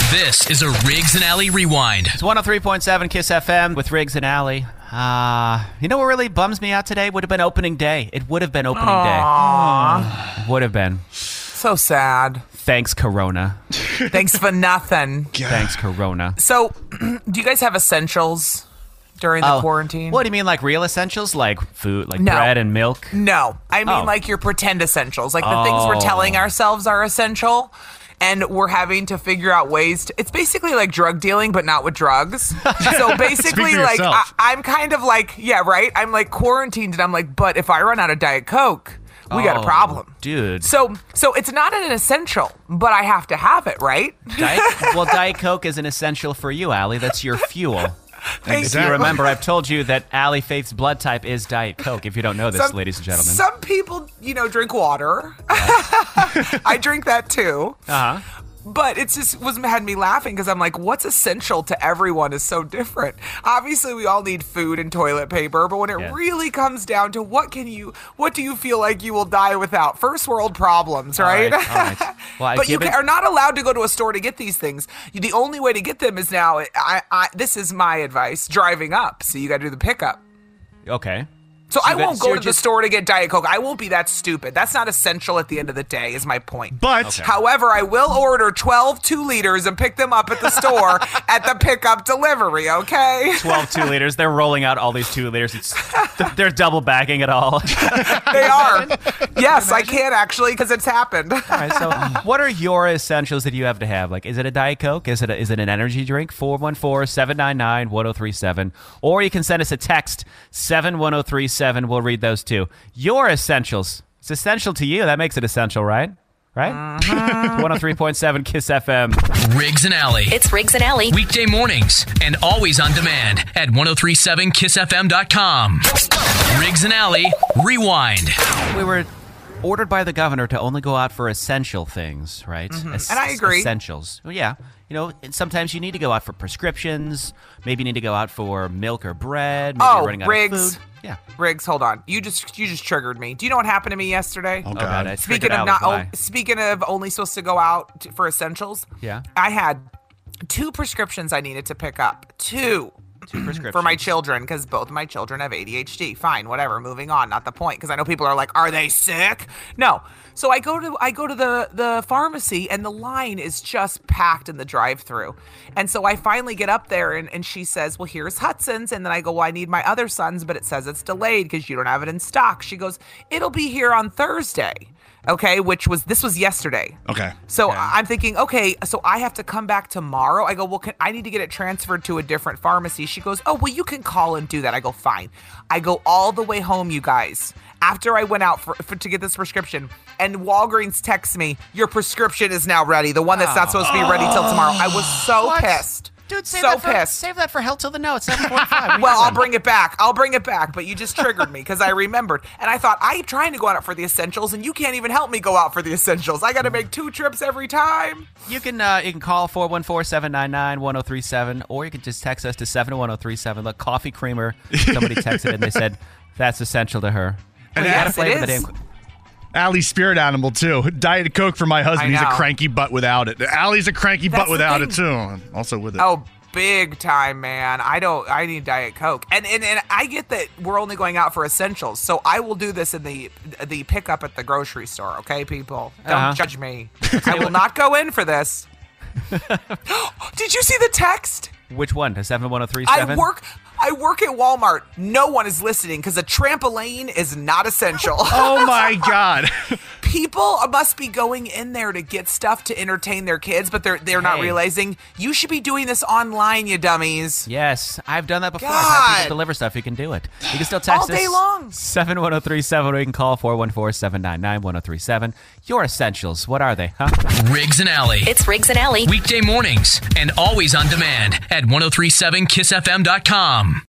This is a Riggs and Alley Rewind. It's 103.7 Kiss FM with Riggs and Alley. You know what really bums me out today? Would have been opening day. It would have been opening day. Would have been. So sad. Thanks, Corona. Thanks for nothing. Thanks, Corona. So, do you guys have essentials during the quarantine? What do you mean, like real essentials? Like food, like No. bread and milk? No. I mean like your pretend essentials. Like the things we're telling ourselves are essential. And we're having to figure out ways to... It's basically like drug dealing, but not with drugs. So basically, like, I'm kind of like... Yeah, right? I'm like quarantined, and I'm like, but if I run out of Diet Coke, we got a problem. Dude. So it's not an essential, but I have to have it, right? Diet Coke is an essential for you, Allie. That's your fuel. If you remember, I've told you that Allie Faith's blood type is Diet Coke, if you don't know this, ladies and gentlemen. Some people, drink water. I drink that too. Uh-huh. But it just had me laughing because I'm like, what's essential to everyone is so different. Obviously, we all need food and toilet paper, but when it really comes down to what do you feel like you will die without? First world problems, right? All right. Well, but you are not allowed to go to a store to get these things. The only way to get them is now, this is my advice, driving up. So you got to do the pickup. Okay. So I won't go to the store to get Diet Coke. I won't be that stupid. That's not essential at the end of the day, is my point. But, however, I will order 12 2-liters and pick them up at the store at the pickup delivery, okay? 12 2-liters. They're rolling out all these 2-liters. They're double bagging it all. They are. Yes, I can actually, because it's happened. All right, so what are your essentials that you have to have? Like, is it a Diet Coke? Is it an energy drink? 414-799-1037. Or you can send us a text, 71037. We'll read those too. Your essentials. It's essential to you. That makes it essential, right? Right? 103.7 Kiss FM. Riggs and Alley. It's Riggs and Alley. Weekday mornings and always on demand at 1037kissfm.com. Riggs and Alley Rewind. We were ordered by the governor to only go out for essential things, right? And I agree. Essentials. Well, yeah. Sometimes you need to go out for prescriptions. Maybe you need to go out for milk or bread. Maybe you're running out Riggs. of food. Yeah. Riggs, hold on. You just triggered me. Do you know what happened to me yesterday? Oh, God. Speaking of only supposed to go out for essentials. Yeah. I had 2 prescriptions I needed to pick up. 2 prescriptions for my children, because both of my children have ADHD. Fine, whatever. Moving on. Not the point, because I know people are like, "Are they sick?" No. So I go to the pharmacy, and the line is just packed in the drive-thru. And so I finally get up there, and she says, "Well, here's Hudson's." And then I go, "Well, I need my other son's, but it says it's delayed because you don't have it in stock." She goes, "It'll be here on Thursday." Okay, this was yesterday. Okay. So I'm thinking, okay, so I have to come back tomorrow. I go, well, I need to get it transferred to a different pharmacy. She goes, oh, well, you can call and do that. I go, fine. I go all the way home, you guys, after I went out to get this prescription, and Walgreens texts me, your prescription is now ready. The one that's not supposed to be ready till tomorrow. I was so pissed. Dude, save that for Hell Till the No. It's 7:45. Well, I'll bring it back. But you just triggered me because I remembered. And I thought, I'm trying to go out for the essentials, and you can't even help me go out for the essentials. I got to make 2 trips every time. You can call 414-799-1037, or you can just text us to 71037. Look, Coffee Creamer, somebody texted and they said that's essential to her. And yes, it is. Allie's spirit animal, too. Diet Coke for my husband. He's a cranky butt without it. Allie's a cranky butt without it, too. Also with it. Oh, big time, man. I need Diet Coke. And I get that we're only going out for essentials, so I will do this in the pickup at the grocery store, okay, people? Don't judge me. I will not go in for this. Did you see the text? Which one? To 71037? I work at Walmart. No one is listening because a trampoline is not essential. Oh, my God. People must be going in there to get stuff to entertain their kids, but they're not realizing you should be doing this online, you dummies. Yes, I've done that before. God. I've had people deliver stuff. You can do it. You can still text all day us long. 71037, or you can call 414-799-1037. Your essentials. What are they, huh? Riggs and Alley. It's Riggs and Alley. Weekday mornings and always on demand at 1037kissfm.com.